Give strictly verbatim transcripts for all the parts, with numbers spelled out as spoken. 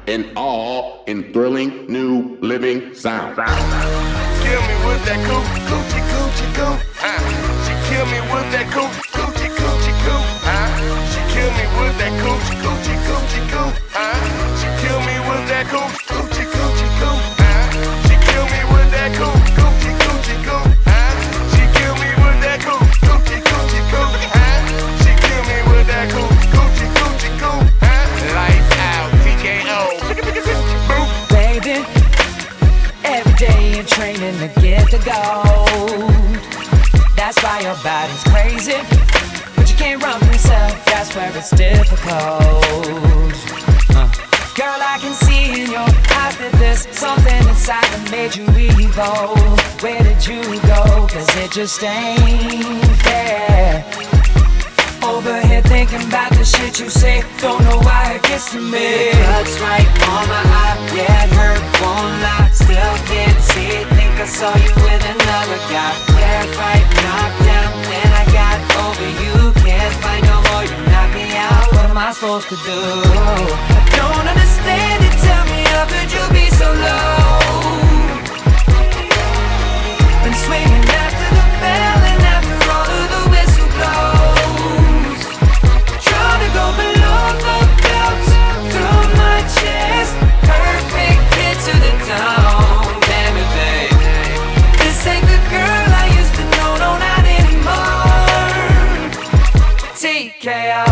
and all in thrilling new living sound. Kill me with that coochie coochie coochie coo. Uh, she kill me with that coochie coochie coochie coo. Uh, she kill me with that coochie coochie coochie coo. Uh, she kill me with that coochie coochie coochie coo. Uh, she kill me with that coochie coochie coochie coo. Uh, she kill me with that coochie coochie coochie coo. Uh, she kill me with that coochie coochie coochie coo. Uh, lights out, T K O. Baby, every day you're training to get the gold. That's why your body's crazy, but you can't run from yourself. That's where it's difficult. uh. Girl, I can see in your eyes that there's something inside that made you evil. Where did you go? Cause it just ain't fair. Over here thinking about the shit you say, don't know why it gets to me. It cuts right on my eye, yeah, it hurt, won't lie. Still can't see it, think I saw you with another guy. Terrified, knocked down, then I got over you. Can't find no more, you knock me out. What am I supposed to do? I don't understand it, tell me how could you be so low? Been swinging after the bell and after all of the whistle blows. Trying to go below the belt, through my chest. Perfect hit to the dome, damn it babe. This ain't the girl I used to know, no not anymore. T K O,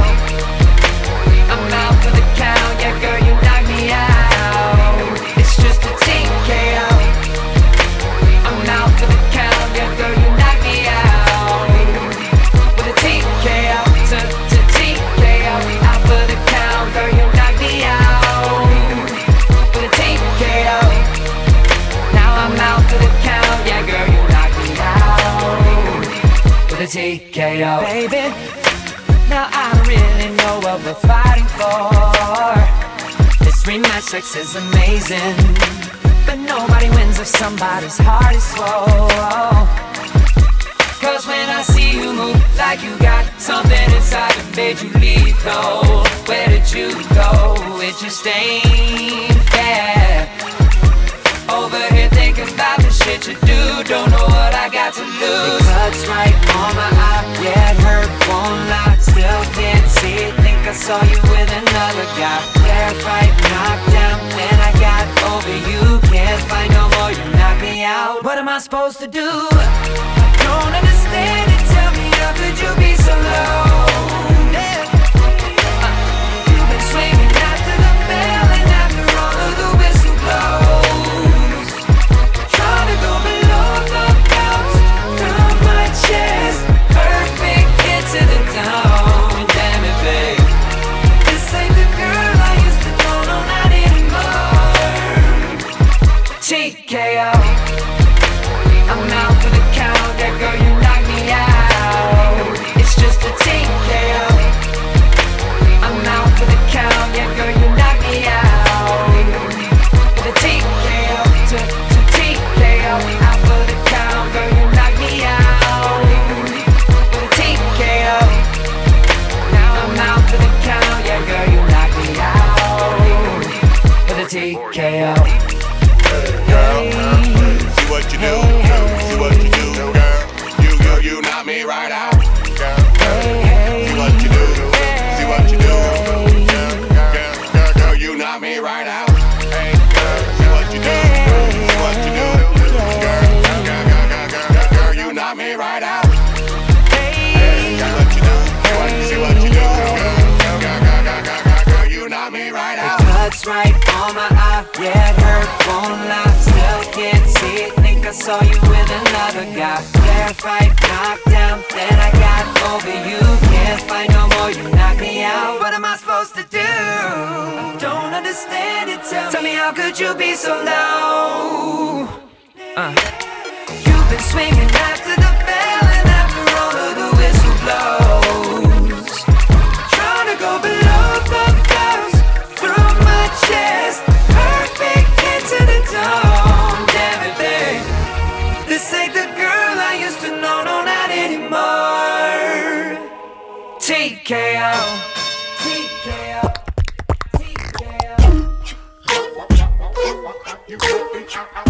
I'm out for the count, yeah girl you knock me out. It's just a T K O, I'm out for the count, yeah girl you knock me out. With a T K O, to, to T K O, out for the count, girl you knock me out. With a T K O, now I'm out for the count, yeah girl you knock me out. With a T K O, baby. Now I don't really know what we're fighting for. This rematch sex is amazing, but nobody wins if somebody's heart is swole. Cause when I see you move like you got something inside that made you lethal, where did you go? It just ain't fair. Over here thinking about the shit you do, don't know what I got to lose. It cuts right on my eye, yeah it hurt, won't lie. Still can't see it, think I saw you with another guy. Terrified, knocked down, then I got over you. Can't find no more, you knock me out. What am I supposed to do? I don't understand it, tell me how could you be so low? Yeah. uh, You've been swinging after the bell and after all of the whistle blows. Trying to go below the belt, through my chest. Perfect hit to the dome, damn it babe. This ain't the girl I used to know, no not anymore. T K O, I'm out for the count, yeah girl you knock me out. It's just a T K O, I'm out for the count, yeah girl you knock me out. With a T K O, to, to T K O, out for the count, girl you knock me out. With a T K O, now I'm out for the count, yeah girl you knock me out. With a T K O. See what you do, see what you do, girl. You, you, you knock me right out, girl. See what you do, see what you do, girl. Girl, girl, girl, you knock me right out. Hey, girl, see what you do, see what you do, girl. Girl, girl, girl, girl, girl, girl, you knock me right out. Hey, see what you do, see what you do, girl. Girl, girl, girl, girl, girl, girl, you knock me right out. It cuts right on my eye, yeah it hurt, won't lie. Still can't see it, think I saw you with another guy. Terrified, knocked down, then I got over you. Can't find no more, you knock me out. What am I supposed to do? I don't understand it, tell, tell me how could you be so low? uh. You've been swinging after the bell and after all of the whistle blows. Trying to go below the belt, through my chest. Perfect hit to the dome, damn it babe. This ain't the girl I used to know, no not anymore. T K O, T K O, T K O. You got me.